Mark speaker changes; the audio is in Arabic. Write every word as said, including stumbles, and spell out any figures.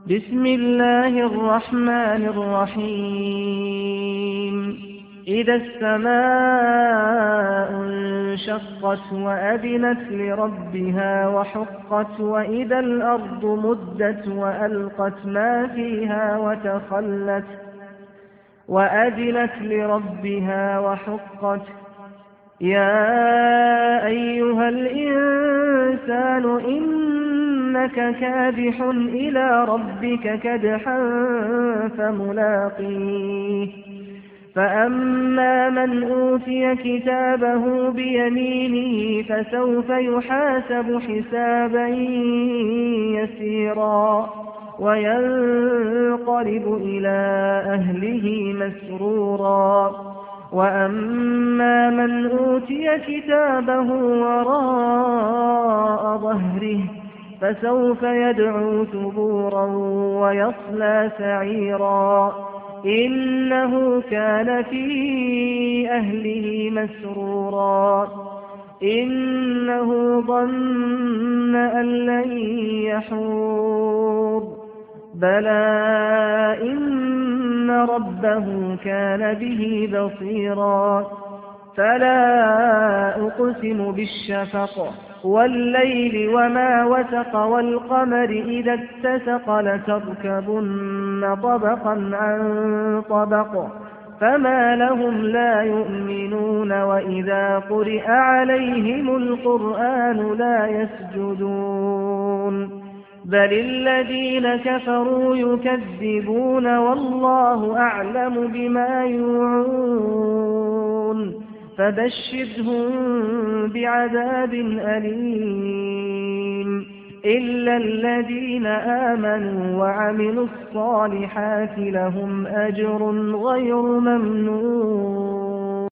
Speaker 1: بسم الله الرحمن الرحيم إذا السماء انشقت وأذنت لربها وحقت وإذا الأرض مدت وألقت ما فيها وتخلت وأذنت لربها وحقت يا أيها الإنسان إنك كادح إلى ربك كدحا فملاقيه فأما من أوتي كتابه بيمينه فسوف يحاسب حسابا يسيرا وينقلب إلى أهله مسرورا وأما من أوتي كتابه وراء ظهره فسوف يدعو ثبورا ويصلى سعيرا إنه كان في أهله مسرورا إنه ظن أن لن يحور بلى إن ربه كان به بصيرا فلا أقسم بالشفق والليل وما وسق والقمر إذا اتسق لتركبن طبقا عن طبق فما لهم لا يؤمنون وإذا قرئ عليهم القرآن لا يسجدون بل الذين كفروا يكذبون والله أعلم بما يوعون فبشرهم بعذاب أليم إلا الذين آمنوا وعملوا الصالحات لهم أجر غير ممنون.